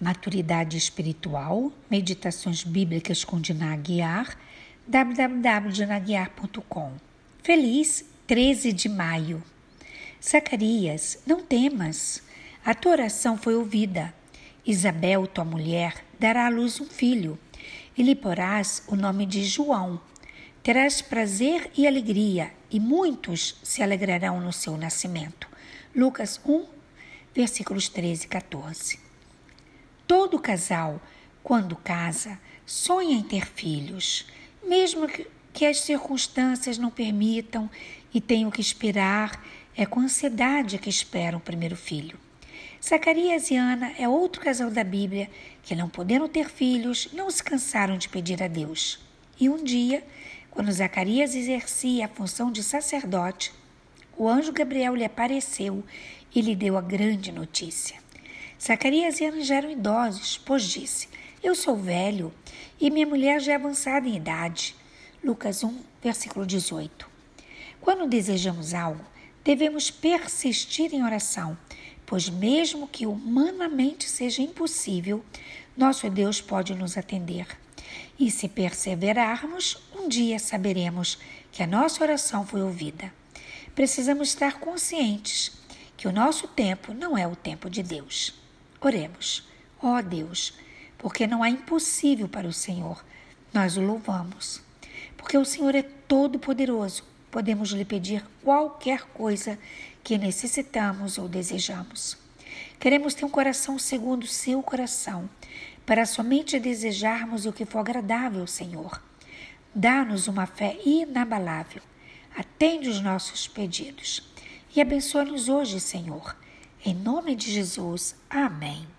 Maturidade espiritual, meditações bíblicas com Diná Aguiar, www.dinaguiar.com. Feliz 13 de maio. Zacarias, não temas, a tua oração foi ouvida. Isabel, tua mulher, dará à luz um filho, e lhe porás o nome de João. Terás prazer e alegria, e muitos se alegrarão no seu nascimento. Lucas 1, versículos 13 e 14. Todo casal, quando casa, sonha em ter filhos, mesmo que as circunstâncias não permitam e tenham que esperar, é com ansiedade que esperam o primeiro filho. Zacarias e Ana é outro casal da Bíblia que, não podendo ter filhos, não se cansaram de pedir a Deus. E um dia, quando Zacarias exercia a função de sacerdote, o anjo Gabriel lhe apareceu e lhe deu a grande notícia. Zacarias e Ana já eram idosos, pois disse: eu sou velho e minha mulher já é avançada em idade. Lucas 1, versículo 18. Quando desejamos algo, devemos persistir em oração, pois mesmo que humanamente seja impossível, nosso Deus pode nos atender. E se perseverarmos, um dia saberemos que a nossa oração foi ouvida. Precisamos estar conscientes que o nosso tempo não é o tempo de Deus. Oremos. Ó Deus, porque não há impossível para o Senhor, nós o louvamos. Porque o Senhor é todo-poderoso, podemos lhe pedir qualquer coisa que necessitamos ou desejamos. Queremos ter um coração segundo o seu coração, para somente desejarmos o que for agradável ao Senhor. Dá-nos uma fé inabalável, atende os nossos pedidos e abençoa-nos hoje, Senhor. Em nome de Jesus, amém.